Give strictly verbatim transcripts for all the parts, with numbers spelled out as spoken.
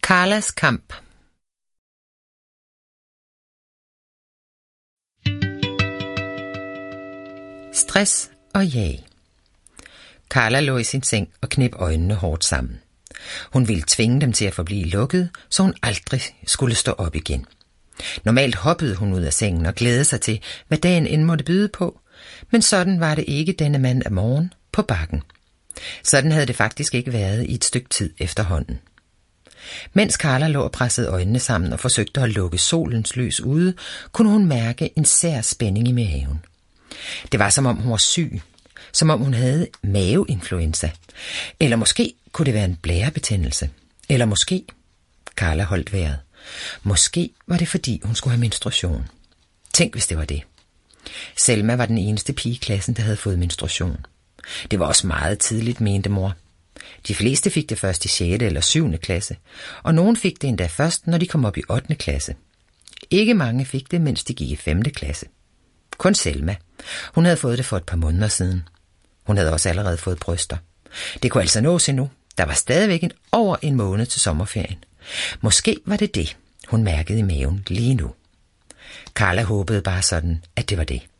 Karlas kamp. Stress og jag. Karla lå i sin seng og knep øjnene hårdt sammen. Hun ville tvinge dem til at forblive lukket, så hun aldrig skulle stå op igen. Normalt hoppede hun ud af sengen og glædede sig til, hvad dagen end måtte byde på, men sådan var det ikke denne mandag morgen på bakken. Sådan havde det faktisk ikke været i et stykke tid efterhånden. Mens Karla lå og pressede øjnene sammen og forsøgte at lukke solens lys ude, kunne hun mærke en sær spænding i maven. Det var som om hun var syg, som om hun havde maveinfluenza, eller måske kunne det være en blærebetændelse, eller måske, Karla holdt vejret, måske var det fordi hun skulle have menstruation. Tænk hvis det var det. Selma var den eneste pige i klassen, der havde fået menstruation. Det var også meget tidligt, mente mor. De fleste fik det først i sjette eller syvende klasse, og nogen fik det endda først, når de kom op i ottende klasse. Ikke mange fik det, mens de gik i femte klasse. Kun Selma. Hun havde fået det for et par måneder siden. Hun havde også allerede fået bryster. Det kunne altså nås endnu. Der var stadigvæk en over en måned til sommerferien. Måske var det det, hun mærkede i maven lige nu. Karla håbede bare sådan, at det var det.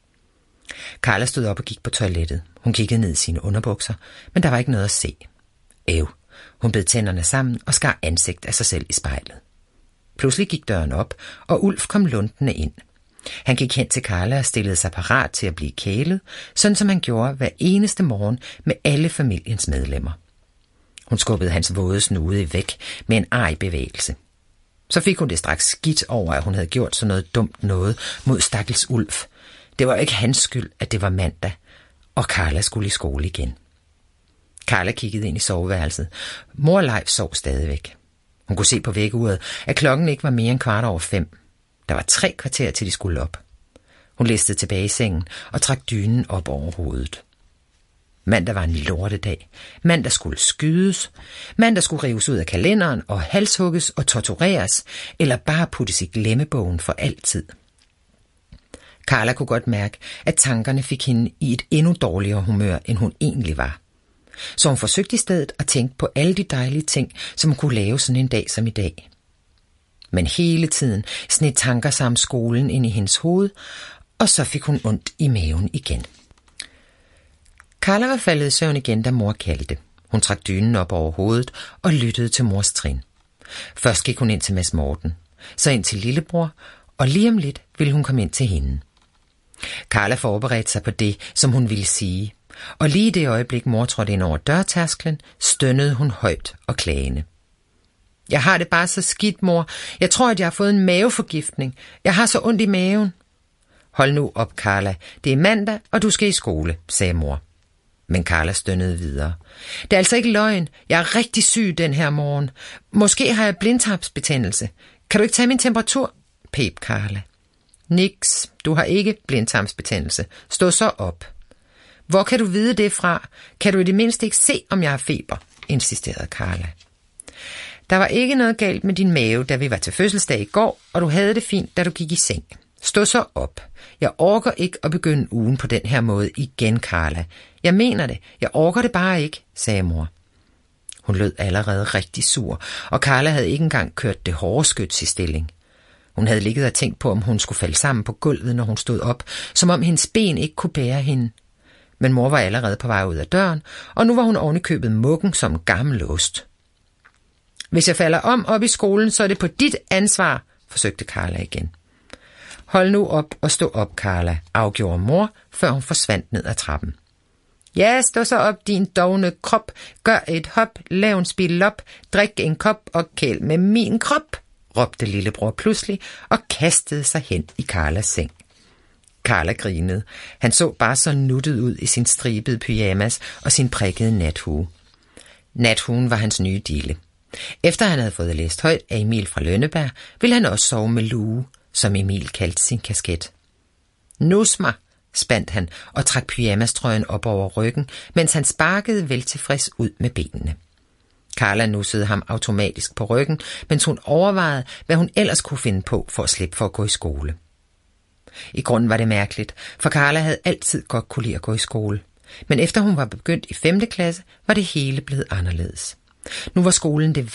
Karla stod op og gik på toilettet. Hun kiggede ned i sine underbukser, men der var ikke noget at se. Æv. Hun bed tænderne sammen og skar ansigt af sig selv i spejlet. Pludselig gik døren op, og Ulf kom luntende ind. Han gik hen til Karla og stillede sig parat til at blive kælet, sådan som han gjorde hver eneste morgen med alle familiens medlemmer. Hun skubbede hans våde snude væk med en arg bevægelse. Så fik hun det straks skidt over, at hun havde gjort sådan noget dumt noget mod stakkels Ulf. Det var ikke hans skyld, at det var mandag, og Karla skulle i skole igen. Karla kiggede ind i soveværelset. Mor Leif sov stadigvæk. Hun kunne se på vækkeuret, at klokken ikke var mere end kvart over fem. Der var tre kvarter til de skulle op. Hun listede tilbage i sengen og trak dynen op over hovedet. Mandag var en lortedag. Mandag skulle skydes. Mandag skulle rives ud af kalenderen og halshugges og tortureres, eller bare puttes i glemmebogen for altid. Karla kunne godt mærke, at tankerne fik hende i et endnu dårligere humør, end hun egentlig var. Så hun forsøgte i stedet at tænke på alle de dejlige ting, som hun kunne lave sådan en dag som i dag. Men hele tiden sned tanker sig om skolen ind i hendes hoved, og så fik hun ondt i maven igen. Karla var faldet i søvn igen, da mor kaldte. Hun trak dynen op over hovedet og lyttede til mors trin. Først gik hun ind til Mads Morten, så ind til lillebror, og lige om lidt ville hun komme ind til hende. Karla forberedte sig på det, som hun ville sige, og lige i det øjeblik mor trådte ind over dørtærsklen, stønnede hun højt og klagende. Jeg har det bare så skidt, mor. Jeg tror, at jeg har fået en maveforgiftning. Jeg har så ondt i maven. Hold nu op, Karla. Det er mandag, og du skal i skole, sagde mor. Men Karla stønnede videre. Det er altså ikke løgn. Jeg er rigtig syg den her morgen. Måske har jeg blindtarmsbetændelse. Kan du ikke tage min temperatur? Pep Karla. Niks, du har ikke blindtarmsbetændelse. Stå så op. Hvor kan du vide det fra? Kan du i det mindste ikke se, om jeg har feber? Insisterede Karla. Der var ikke noget galt med din mave, da vi var til fødselsdag i går, og du havde det fint, da du gik i seng. Stå så op. Jeg orker ikke at begynde ugen på den her måde igen, Karla. Jeg mener det. Jeg orker det bare ikke, sagde mor. Hun lød allerede rigtig sur, og Karla havde ikke engang kørt det hårde skyts i stilling. Hun havde ligget og tænkt på, om hun skulle falde sammen på gulvet, når hun stod op, som om hendes ben ikke kunne bære hende. Men mor var allerede på vej ud af døren, og nu var hun ovenikøbet muggen som en gammel ost. Hvis jeg falder om op i skolen, så er det på dit ansvar, forsøgte Karla igen. Hold nu op og stå op, Karla, afgjorde mor, før hun forsvandt ned ad trappen. Ja, stå så op, din dovne krop. Gør et hop, lav en spil op, drik en kop og kæl med min krop, råbte lillebror pludselig og kastede sig hen i Karlas seng. Karla grinede. Han så bare så nuttet ud i sin stribede pyjamas og sin prikkede nathue. Nathuen var hans nye dille. Efter han havde fået læst højt af Emil fra Lønneberg, ville han også sove med lue, som Emil kaldte sin kasket. Nus mig, spandt han og trak pyjamastrøjen op over ryggen, mens han sparkede veltilfreds ud med benene. Karla nussede ham automatisk på ryggen, mens hun overvejede, hvad hun ellers kunne finde på for at slippe for at gå i skole. I grunden var det mærkeligt, for Karla havde altid godt kunne lide at gå i skole. Men efter hun var begyndt i femte klasse, var det hele blevet anderledes. Nu var skolen det